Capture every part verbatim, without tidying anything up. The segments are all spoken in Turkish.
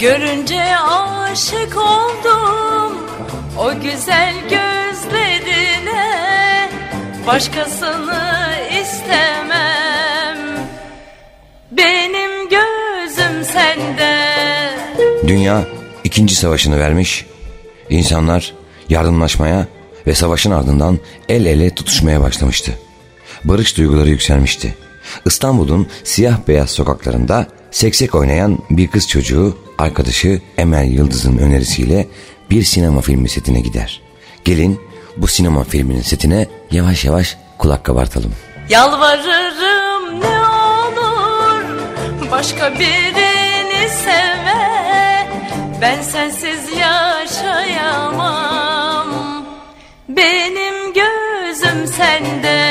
Görünce aşık oldum o güzel gözlerine, başkasını istemem, benim gözüm sende. Dünya ikinci savaşını vermiş, insanlar yardımlaşmaya ve savaşın ardından el ele tutuşmaya başlamıştı. Barış duyguları yükselmişti. İstanbul'un siyah beyaz sokaklarında seksek oynayan bir kız çocuğu arkadaşı Emel Yıldız'ın önerisiyle bir sinema filmi setine gider. Gelin bu sinema filminin setine yavaş yavaş kulak kabartalım. Yalvarırım ne olur başka birini sevme, ben sensiz yaşayamam, benim gözüm sende.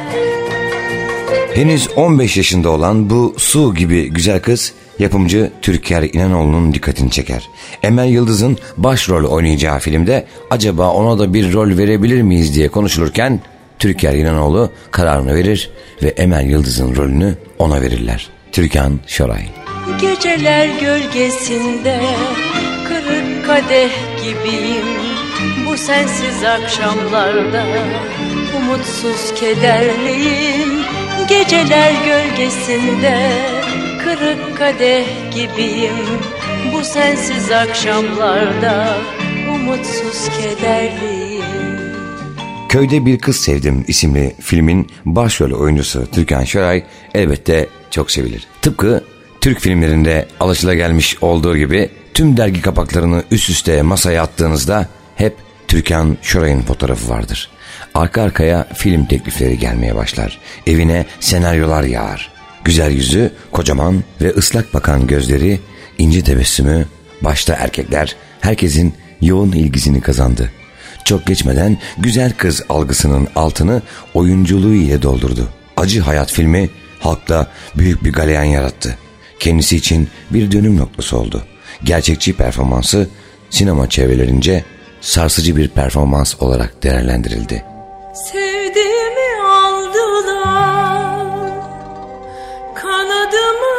Henüz on beş yaşında olan bu su gibi güzel kız yapımcı Türker İnanoğlu'nun dikkatini çeker. Emel Yıldız'ın başrol oynayacağı filmde acaba ona da bir rol verebilir miyiz diye konuşulurken Türker İnanoğlu kararını verir ve Emel Yıldız'ın rolünü ona verirler. Türkan Şoray. Geceler gölgesinde kırık kadeh gibiyim, bu sensiz akşamlarda umutsuz kederliyim. Geceler gölgesinde kırık kadeh gibiyim, bu sensiz akşamlarda umutsuz kederliyim. Köyde Bir Kız Sevdim isimli filmin başrol oyuncusu Türkan Şoray elbette çok sevilir. Tıpkı Türk filmlerinde alışılagelmiş olduğu gibi tüm dergi kapaklarını üst üste masaya attığınızda hep Türkan Şoray'ın fotoğrafı vardır. Arka arkaya film teklifleri gelmeye başlar. Evine senaryolar yağar. Güzel yüzü, kocaman ve ıslak bakan gözleri, ince tebessümü, başta erkekler herkesin yoğun ilgisini kazandı. Çok geçmeden güzel kız algısının altını oyunculuğu ile doldurdu. Acı Hayat filmi halkta büyük bir galeyan yarattı. Kendisi için bir dönüm noktası oldu. Gerçekçi performansı sinema çevrelerince sarsıcı bir performans olarak değerlendirildi. Sevdiğimi aldılar, kanadımı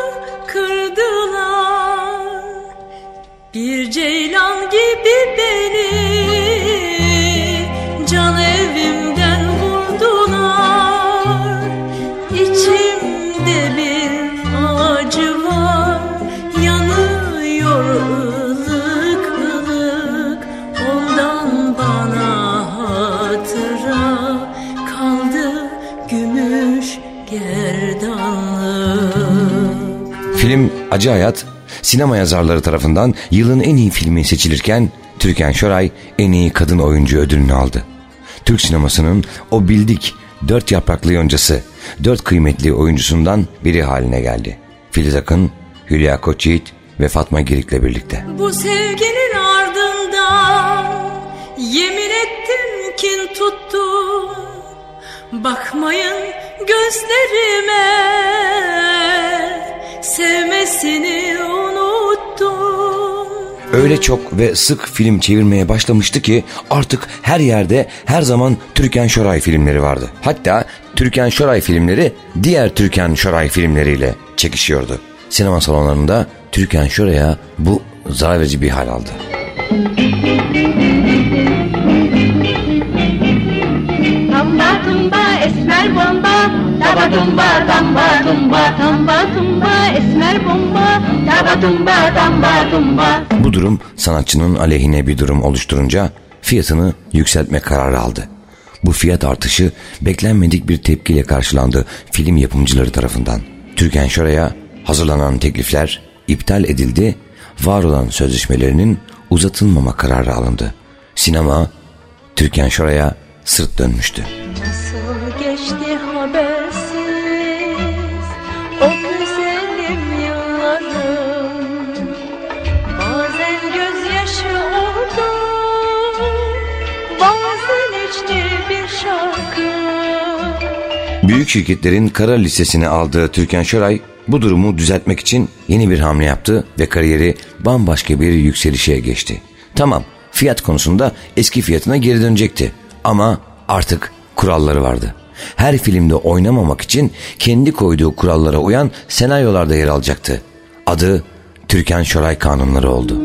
kırdılar, bir ceylan gibi beni can evimden vurdular. İçimde bir acı var, yanıyor ılık ılık, ondan bana hatıra kaldı gümüş gerdanlık. Film Acı Hayat sinema yazarları tarafından yılın en iyi filmi seçilirken Türkan Şoray en iyi kadın oyuncu ödülünü aldı. Türk sinemasının o bildik dört yapraklı yoncası, dört kıymetli oyuncusundan biri haline geldi. Filiz Akın, Hülya Koçyiğit ve Fatma Girik'le birlikte. Bu sevginin ardından yemin ettim, kin tuttum, bakmayın gözlerime, sevmesini unuttum. Öyle çok ve sık film çevirmeye başlamıştı ki artık her yerde her zaman Türkan Şoray filmleri vardı. Hatta Türkan Şoray filmleri diğer Türkan Şoray filmleriyle çekişiyordu. Sinema salonlarında Türkan Şoray'a bu zarar verici bir hal aldı. Tamba tumba esmer bomba, taba tumba tamba tumba, tamba tumba esmer bomba, taba tumba tamba tumba. Bu durum sanatçının aleyhine bir durum oluşturunca fiyatını yükseltme kararı aldı. Bu fiyat artışı beklenmedik bir tepkiyle karşılandı film yapımcıları tarafından. Türkan Şoray'a hazırlanan teklifler iptal edildi, var olan sözleşmelerinin uzatılmama kararı alındı. Sinema Türkan Şoray'a sırt dönmüştü. Nasıl geçti habersiz o güzelim yıllarım, bazen gözyaşı oldu, bazen içti bir şarkı. Büyük şirketlerin kara listesine aldığı Türkan Şoray bu durumu düzeltmek için yeni bir hamle yaptı ve kariyeri bambaşka bir yükselişe geçti. Tamam, fiyat konusunda eski fiyatına geri dönecekti ama artık kuralları vardı. Her filmde oynamamak için kendi koyduğu kurallara uyan senaryolarda yer alacaktı. Adı Türkan Şoray kanunları oldu.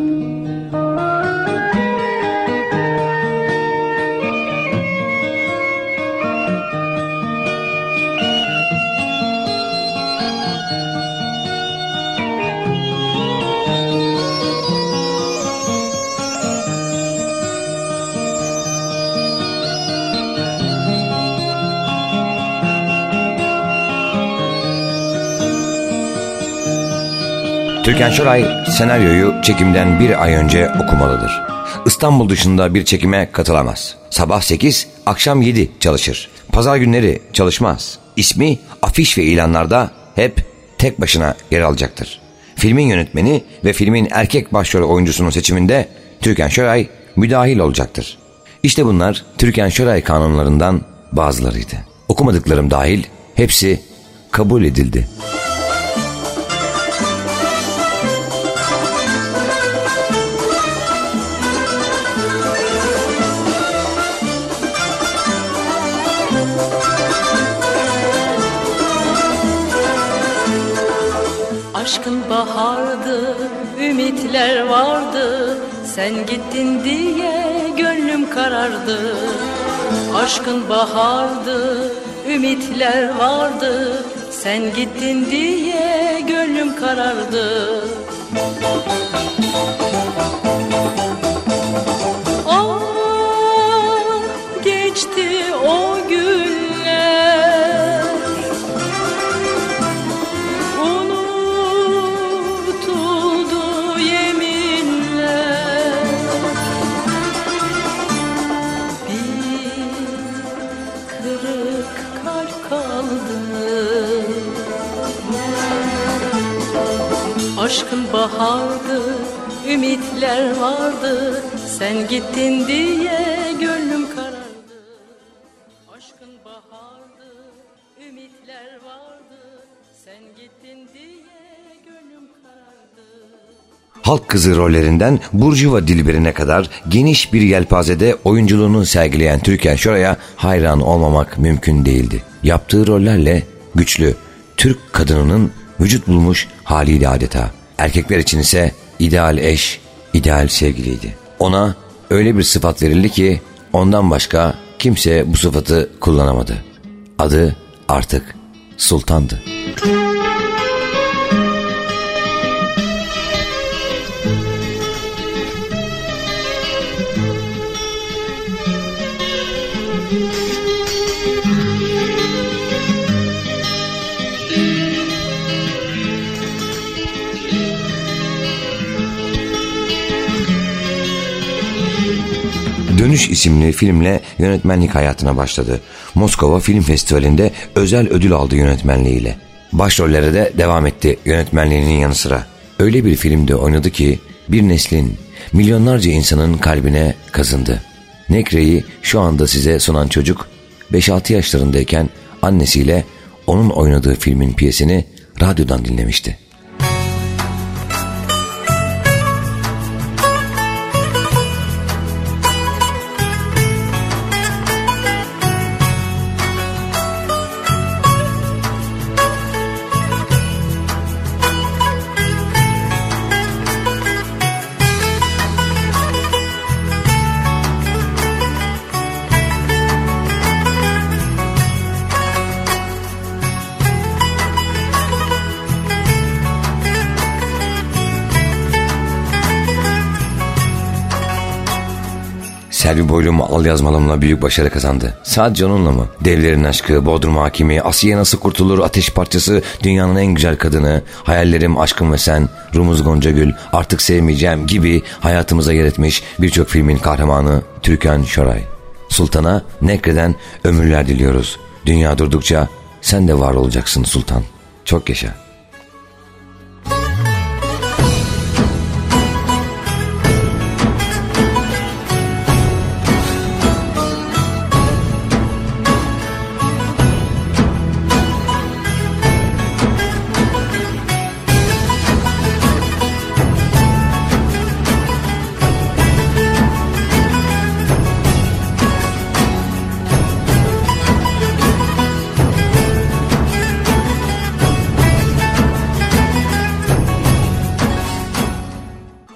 Türkan Şoray senaryoyu çekimden bir ay önce okumalıdır. İstanbul dışında bir çekime katılamaz. Sabah sekiz, akşam yedi çalışır. Pazar günleri çalışmaz. İsmi afiş ve ilanlarda hep tek başına yer alacaktır. Filmin yönetmeni ve filmin erkek başrol oyuncusunun seçiminde Türkan Şoray müdahil olacaktır. İşte bunlar Türkan Şoray kanunlarından bazılarıydı. Okumadıklarım dahil hepsi kabul edildi. Aşkın bahardı, ümitler vardı, sen gittin diye gönlüm karardı. Aşkın bahardı, ümitler vardı, sen gittin diye gönlüm karardı. Ah, geçti o günler, unutuldu yeminler. Bir kırık kalp kaldı. Aşkın bahardı, ümitler vardı, sen gittin diye gönlüm karardı. Aşkın bahardı, ümitler vardı, sen gittin diye gönlüm karardı. Halk kızı rollerinden Burjuva Dilberi'ne kadar geniş bir yelpazede oyunculuğunu sergileyen Türkan Şoray'a hayran olmamak mümkün değildi. Yaptığı rollerle güçlü Türk kadınının vücut bulmuş haliyle adeta. Erkekler için ise ideal eş, ideal sevgiliydi. Ona öyle bir sıfat verildi ki ondan başka kimse bu sıfatı kullanamadı. Adı artık Sultan'dı. Dönüş isimli filmle yönetmenlik hayatına başladı. Moskova Film Festivali'nde özel ödül aldı yönetmenliğiyle. Başrollere de devam etti yönetmenliğinin yanı sıra. Öyle bir filmde oynadı ki bir neslin, milyonlarca insanın kalbine kazındı. Nekre'yi şu anda size sunan çocuk beş altı yaşlarındayken annesiyle onun oynadığı filmin piyesini radyodan dinlemişti. Selvi Boylum Al Yazmalım'la büyük başarı kazandı. Sadece onunla mı? Devlerin Aşkı, Bodrum Hakimi, Asiye Nasıl Kurtulur, Ateş Parçası, Dünyanın En Güzel Kadını, Hayallerim, Aşkım ve Sen, Rumuz Goncagül, Artık Sevmeyeceğim gibi hayatımıza yer etmiş birçok filmin kahramanı Türkan Şoray. Sultan'a Nekre'den ömürler diliyoruz. Dünya durdukça sen de var olacaksın Sultan. Çok yaşa.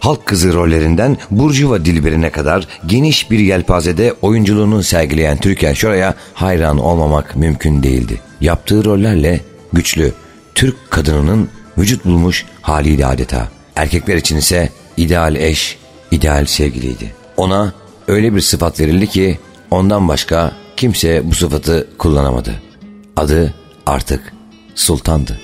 halk kızı rollerinden Burjuva Dilberi'ne kadar geniş bir yelpazede oyunculuğunu sergileyen Türkan Şoray'a hayran olmamak mümkün değildi. Yaptığı rollerle güçlü Türk kadınının vücut bulmuş haliydi adeta. Erkekler için ise ideal eş, ideal sevgiliydi. Ona öyle bir sıfat verildi ki ondan başka kimse bu sıfatı kullanamadı. Adı artık Sultan'dı.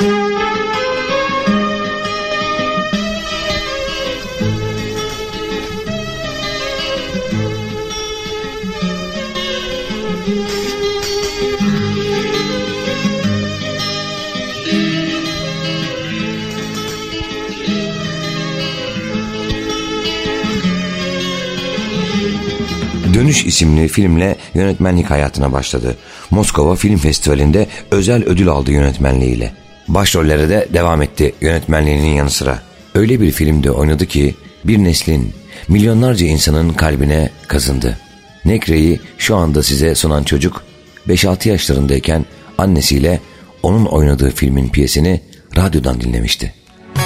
Dönüş isimli filmle yönetmenlik hayatına başladı. Moskova Film Festivali'nde özel ödül aldı yönetmenliğiyle. Başrollere de devam etti yönetmenliğinin yanı sıra. Öyle bir filmde oynadı ki bir neslin, milyonlarca insanın kalbine kazındı. Nekre'yi şu anda size sunan çocuk beş altı yaşlarındayken annesiyle onun oynadığı filmin piyesini radyodan dinlemişti.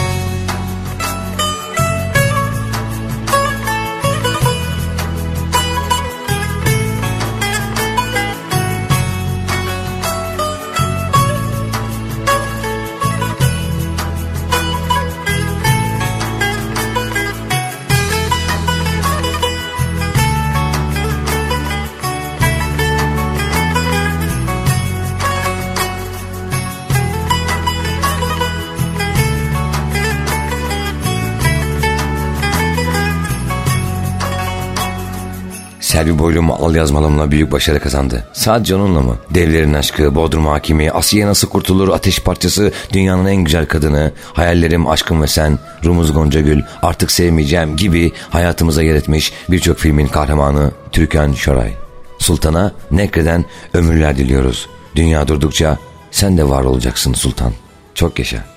Selvi Boylum Al Yazmalım'la büyük başarı kazandı. Sadece onunla mı? Devlerin Aşkı, Bodrum Hakimi, Asiye Nasıl Kurtulur, Ateş Parçası, Dünyanın En Güzel Kadını, Hayallerim, Aşkım ve Sen, Rumuz Goncagül, Artık Sevmeyeceğim gibi hayatımıza yer etmiş birçok filmin kahramanı Türkan Şoray. Sultan'a Nekre'den ömürler diliyoruz. Dünya durdukça sen de var olacaksın Sultan. Çok yaşa.